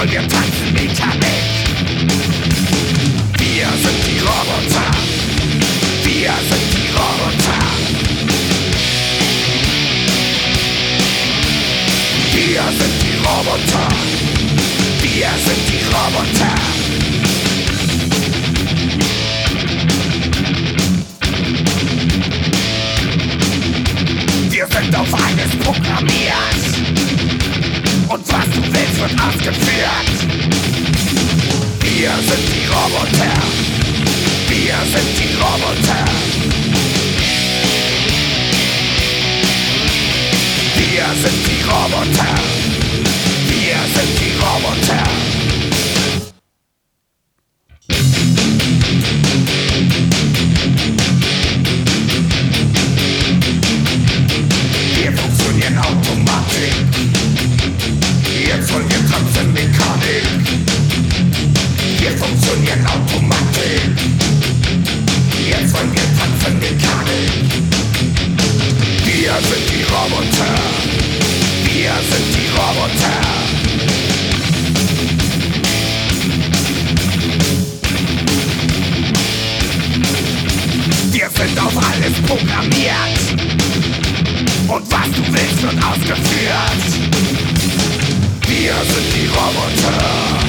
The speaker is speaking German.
wollen wir tanzen, Mechanik. Wir sind die Roboter. Wir sind die Roboter. Wir sind die Roboter. Wir sind die Roboter. Wir sind auf eines programmiert. Und was du willst, wird ausgeführt. Wir sind die Roboter. Wir sind die Roboter. Wir sind die Roboter. Wir sind die Roboter. Wir funktionieren automatisch. Jetzt wollen wir tanzen, Mechanik. Wir funktionieren automatisch. Jetzt wollen wir tanzen, Mechanik. Wir sind die Roboter. Wir sind die Roboter. Wir sind auf alles programmiert. Und was du willst, wird ausgeführt. Wir sind die Roboter.